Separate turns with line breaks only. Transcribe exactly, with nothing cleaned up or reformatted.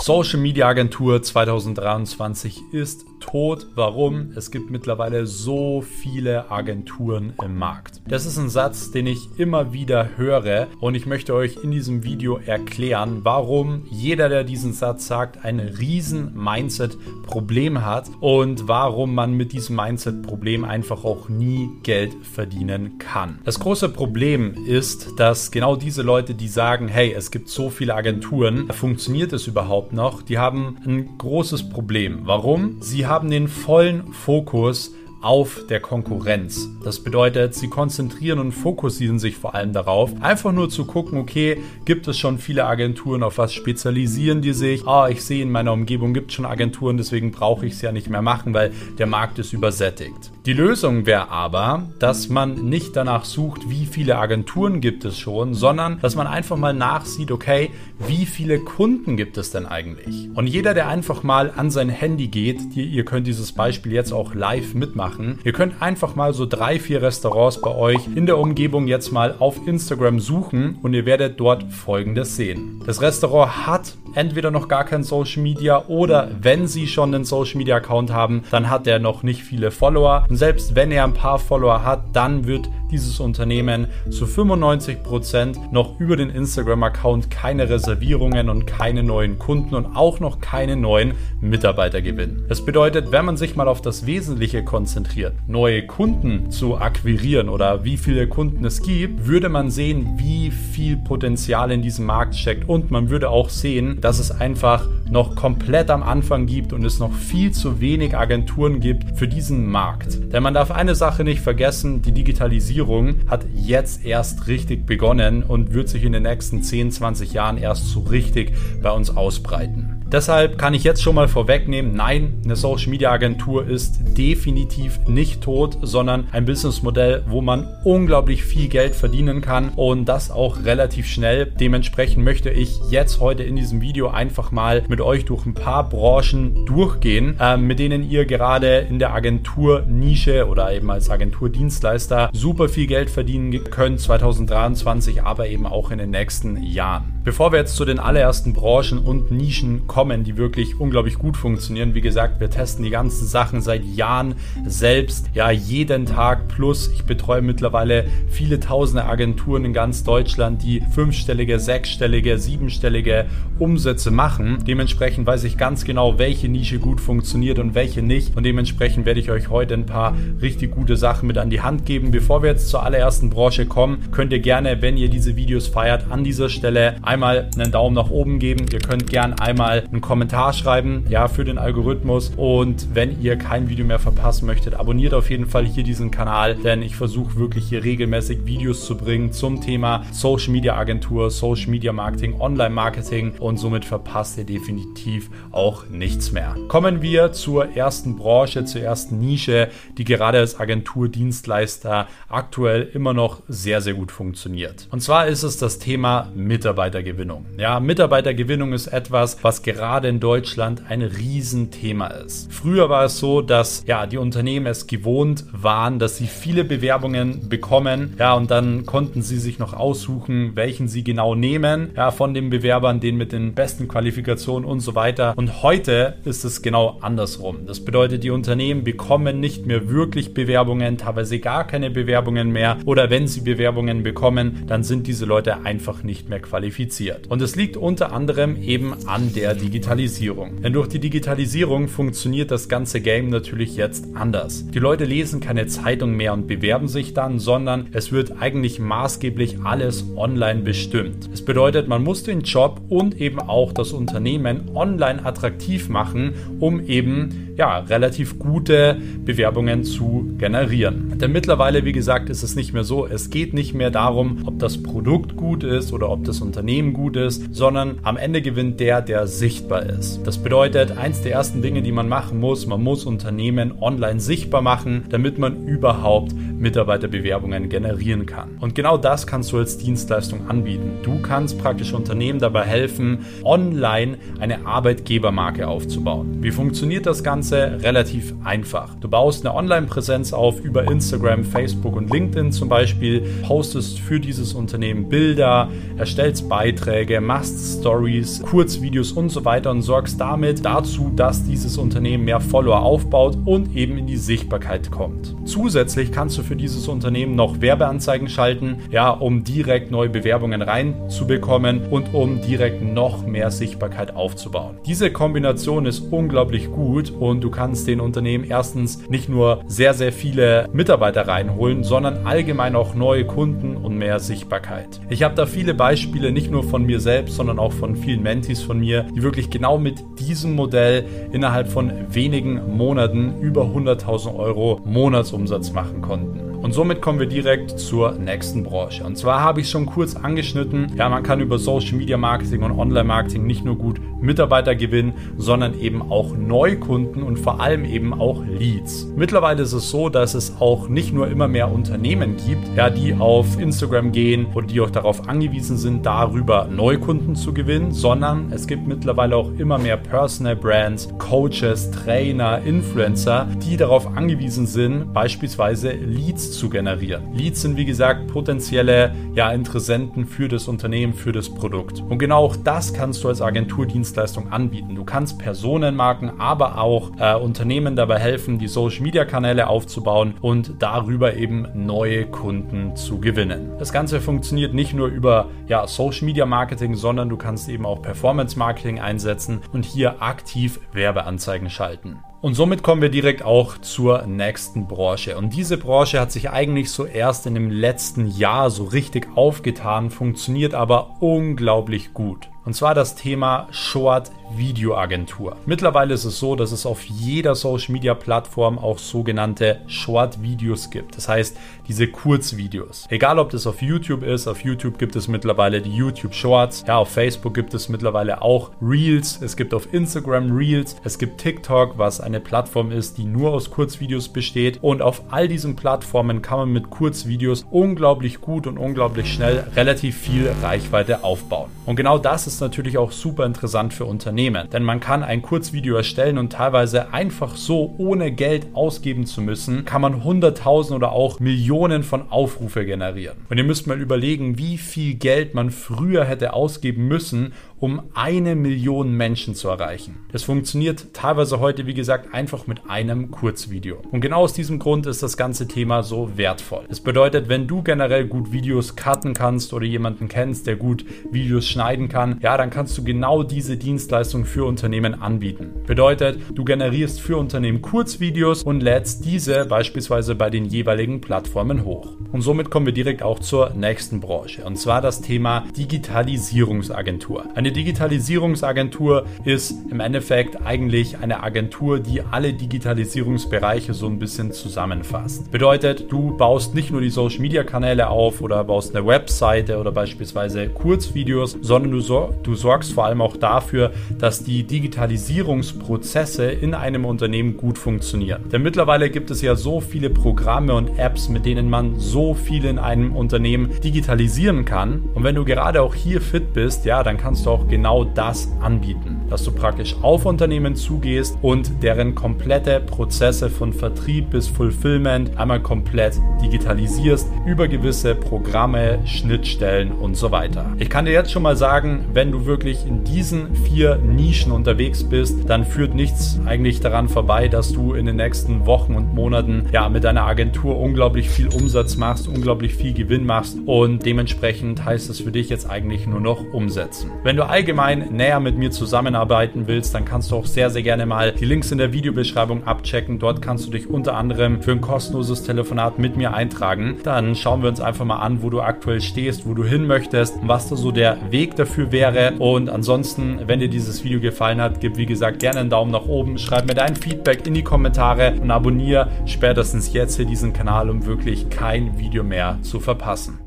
Social Media Agentur zwanzig dreiundzwanzig ist tot. Warum? Es gibt mittlerweile so viele Agenturen im Markt. Das ist ein Satz, den ich immer wieder höre und ich möchte euch in diesem Video erklären, warum jeder, der diesen Satz sagt, ein riesen Mindset-Problem hat und warum man mit diesem Mindset-Problem einfach auch nie Geld verdienen kann. Das große Problem ist, dass genau diese Leute, die sagen, hey, es gibt so viele Agenturen, funktioniert es überhaupt noch? Die haben ein großes Problem. Warum? Sie haben den vollen Fokus auf der Konkurrenz. Das bedeutet, sie konzentrieren und fokussieren sich vor allem darauf, einfach nur zu gucken, okay, gibt es schon viele Agenturen, auf was spezialisieren die sich? Ah, ich sehe in meiner Umgebung gibt es schon Agenturen, deswegen brauche ich es ja nicht mehr machen, weil der Markt ist übersättigt. Die Lösung wäre aber, dass man nicht danach sucht, wie viele Agenturen gibt es schon, sondern dass man einfach mal nachsieht, okay, wie viele Kunden gibt es denn eigentlich? Und jeder, der einfach mal an sein Handy geht, die, ihr könnt dieses Beispiel jetzt auch live mitmachen, ihr könnt einfach mal so drei, vier Restaurants bei euch in der Umgebung jetzt mal auf Instagram suchen und ihr werdet dort Folgendes sehen. Das Restaurant hat entweder noch gar kein Social Media oder wenn sie schon einen Social Media Account haben, dann hat er noch nicht viele Follower. Und selbst wenn er ein paar Follower hat, dann wird dieses Unternehmen zu fünfundneunzig Prozent noch über den Instagram-Account keine Reservierungen und keine neuen Kunden und auch noch keine neuen Mitarbeiter gewinnen. Das bedeutet, wenn man sich mal auf das Wesentliche konzentriert, neue Kunden zu akquirieren oder wie viele Kunden es gibt, würde man sehen, wie viel Potenzial in diesem Markt steckt und man würde auch sehen, dass es einfach noch komplett am Anfang gibt und es noch viel zu wenig Agenturen gibt für diesen Markt. Denn man darf eine Sache nicht vergessen, die Digitalisierung hat jetzt erst richtig begonnen und wird sich in den nächsten zehn, zwanzig Jahren erst so richtig bei uns ausbreiten. Deshalb kann ich jetzt schon mal vorwegnehmen, nein, eine Social Media Agentur ist definitiv nicht tot, sondern ein Businessmodell, wo man unglaublich viel Geld verdienen kann und das auch relativ schnell. Dementsprechend möchte ich jetzt heute in diesem Video einfach mal mit euch durch ein paar Branchen durchgehen, äh, mit denen ihr gerade in der Agenturnische oder eben als Agenturdienstleister super viel Geld verdienen könnt zwanzig dreiundzwanzig, aber eben auch in den nächsten Jahren. Bevor wir jetzt zu den allerersten Branchen und Nischen kommen, die wirklich unglaublich gut funktionieren, wie gesagt, wir testen die ganzen Sachen seit Jahren selbst, ja jeden Tag plus. Ich betreue mittlerweile viele tausende Agenturen in ganz Deutschland, die fünfstellige, sechsstellige, siebenstellige Umsätze machen. Dementsprechend weiß ich ganz genau, welche Nische gut funktioniert und welche nicht und dementsprechend werde ich euch heute ein paar richtig gute Sachen mit an die Hand geben. Bevor wir jetzt zur allerersten Branche kommen, könnt ihr gerne, wenn ihr diese Videos feiert, an dieser Stelle einmal einen Daumen nach oben geben. Ihr könnt gerne einmal einen Kommentar schreiben, ja, für den Algorithmus und wenn ihr kein Video mehr verpassen möchtet, abonniert auf jeden Fall hier diesen Kanal, denn ich versuche wirklich hier regelmäßig Videos zu bringen zum Thema Social Media Agentur, Social Media Marketing, Online Marketing und somit verpasst ihr definitiv auch nichts mehr. Kommen wir zur ersten Branche, zur ersten Nische, die gerade als Agenturdienstleister aktuell immer noch sehr, sehr gut funktioniert. Und zwar ist es das Thema Mitarbeitergewinnung. Ja, Mitarbeitergewinnung ist etwas, was gerade in Deutschland ein Riesenthema ist. Früher war es so, dass ja die Unternehmen es gewohnt waren, dass sie viele Bewerbungen bekommen, ja, und dann konnten sie sich noch aussuchen, welchen sie genau nehmen, ja, von den Bewerbern, den mit den besten Qualifikationen und so weiter. Und heute ist es genau andersrum. Das bedeutet, die Unternehmen bekommen nicht mehr wirklich Bewerbungen, teilweise gar keine Bewerbungen mehr oder wenn sie Bewerbungen bekommen, dann sind diese Leute einfach nicht mehr qualifiziert. Und es liegt unter anderem eben an der Digitalisierung. Denn durch die Digitalisierung funktioniert das ganze Game natürlich jetzt anders. Die Leute lesen keine Zeitung mehr und bewerben sich dann, sondern es wird eigentlich maßgeblich alles online bestimmt. Das bedeutet, man muss den Job und eben auch das Unternehmen online attraktiv machen, um eben ja, relativ gute Bewerbungen zu generieren. Denn mittlerweile, wie gesagt, ist es nicht mehr so, es geht nicht mehr darum, ob das Produkt gut ist oder ob das Unternehmen gut ist, sondern am Ende gewinnt der, der sichtbar ist. Das bedeutet, eins der ersten Dinge, die man machen muss, man muss Unternehmen online sichtbar machen, damit man überhaupt Mitarbeiterbewerbungen generieren kann. Und genau das kannst du als Dienstleistung anbieten. Du kannst praktisch Unternehmen dabei helfen, online eine Arbeitgebermarke aufzubauen. Wie funktioniert das Ganze? Relativ einfach. Du baust eine Online-Präsenz auf über Instagram, Facebook und LinkedIn zum Beispiel, postest für dieses Unternehmen Bilder, erstellst Beiträge, machst Stories, Kurzvideos und so weiter und sorgst damit dazu, dass dieses Unternehmen mehr Follower aufbaut und eben in die Sichtbarkeit kommt. Zusätzlich kannst du für dieses Unternehmen noch Werbeanzeigen schalten, ja, um direkt neue Bewerbungen reinzubekommen und um direkt noch mehr Sichtbarkeit aufzubauen. Diese Kombination ist unglaublich gut und du kannst den Unternehmen erstens nicht nur sehr, sehr viele Mitarbeiter reinholen, sondern allgemein auch neue Kunden und mehr Sichtbarkeit. Ich habe da viele Beispiele, nicht nur von mir selbst, sondern auch von vielen Mentees von mir, die wirklich genau mit diesem Modell innerhalb von wenigen Monaten über hunderttausend Euro Monatsumsatz machen konnten. Und somit kommen wir direkt zur nächsten Branche. Und zwar habe ich schon kurz angeschnitten, ja, man kann über Social Media Marketing und Online Marketing nicht nur gut Mitarbeiter gewinnen, sondern eben auch Neukunden und vor allem eben auch Leads. Mittlerweile ist es so, dass es auch nicht nur immer mehr Unternehmen gibt, ja, die auf Instagram gehen oder die auch darauf angewiesen sind, darüber Neukunden zu gewinnen, sondern es gibt mittlerweile auch immer mehr Personal Brands, Coaches, Trainer, Influencer, die darauf angewiesen sind, beispielsweise Leads zu generieren. Leads sind wie gesagt potenzielle, ja, Interessenten für das Unternehmen, für das Produkt. Und genau auch das kannst du als Agenturdienstleistung anbieten. Du kannst Personenmarken, aber auch äh, Unternehmen dabei helfen, die Social Media Kanäle aufzubauen und darüber eben neue Kunden zu gewinnen. Das Ganze funktioniert nicht nur über ja, Social Media Marketing, sondern du kannst eben auch Performance Marketing einsetzen und hier aktiv Werbeanzeigen schalten. Und somit kommen wir direkt auch zur nächsten Branche. Und diese Branche hat sich eigentlich so erst in dem letzten Jahr so richtig aufgetan, funktioniert aber unglaublich gut. Und zwar das Thema Short-Video-Agentur. Mittlerweile ist es so, dass es auf jeder Social-Media-Plattform auch sogenannte Short-Videos gibt. Das heißt, diese Kurzvideos. Egal, ob das auf YouTube ist, auf YouTube gibt es mittlerweile die YouTube-Shorts. Ja, auf Facebook gibt es mittlerweile auch Reels. Es gibt auf Instagram Reels. Es gibt TikTok, was eine Plattform ist, die nur aus Kurzvideos besteht. Und auf all diesen Plattformen kann man mit Kurzvideos unglaublich gut und unglaublich schnell relativ viel Reichweite aufbauen. Und genau das ist natürlich auch super interessant für Unternehmen, denn man kann ein Kurzvideo erstellen und teilweise einfach so, ohne Geld ausgeben zu müssen, kann man hunderttausend oder auch Millionen von Aufrufe generieren. Und ihr müsst mal überlegen, wie viel Geld man früher hätte ausgeben müssen, um eine Million Menschen zu erreichen. Das funktioniert teilweise heute, wie gesagt, einfach mit einem Kurzvideo. Und genau aus diesem Grund ist das ganze Thema so wertvoll. Das bedeutet, wenn du generell gut Videos cutten kannst oder jemanden kennst, der gut Videos schneiden kann, ja, dann kannst du genau diese Dienstleistung für Unternehmen anbieten. Bedeutet, du generierst für Unternehmen Kurzvideos und lädst diese beispielsweise bei den jeweiligen Plattformen hoch. Und somit kommen wir direkt auch zur nächsten Branche, und zwar das Thema Digitalisierungsagentur. Eine Digitalisierungsagentur ist im Endeffekt eigentlich eine Agentur, die alle Digitalisierungsbereiche so ein bisschen zusammenfasst. Bedeutet, du baust nicht nur die Social Media Kanäle auf oder baust eine Webseite oder beispielsweise Kurzvideos, sondern du, sor- du sorgst vor allem auch dafür, dass die Digitalisierungsprozesse in einem Unternehmen gut funktionieren. Denn mittlerweile gibt es ja so viele Programme und Apps, mit denen man so viel in einem Unternehmen digitalisieren kann. Und wenn du gerade auch hier fit bist, ja, dann kannst du auch genau das anbieten, dass du praktisch auf Unternehmen zugehst und deren komplette Prozesse von Vertrieb bis Fulfillment einmal komplett digitalisierst über gewisse Programme, Schnittstellen und so weiter. Ich kann dir jetzt schon mal sagen, wenn du wirklich in diesen vier Nischen unterwegs bist, dann führt nichts eigentlich daran vorbei, dass du in den nächsten Wochen und Monaten ja mit deiner Agentur unglaublich viel Umsatz machst, unglaublich viel Gewinn machst, und dementsprechend heißt es für dich jetzt eigentlich nur noch umsetzen. Wenn du allgemein näher mit mir zusammenarbeiten willst, dann kannst du auch sehr, sehr gerne mal die Links in der Videobeschreibung abchecken. Dort kannst du dich unter anderem für ein kostenloses Telefonat mit mir eintragen. Dann schauen wir uns einfach mal an, wo du aktuell stehst, wo du hin möchtest, was da so der Weg dafür wäre. Und ansonsten, wenn dir dieses Video gefallen hat, gib wie gesagt gerne einen Daumen nach oben, schreib mir dein Feedback in die Kommentare und abonniere spätestens jetzt hier diesen Kanal, um wirklich kein Video mehr zu verpassen.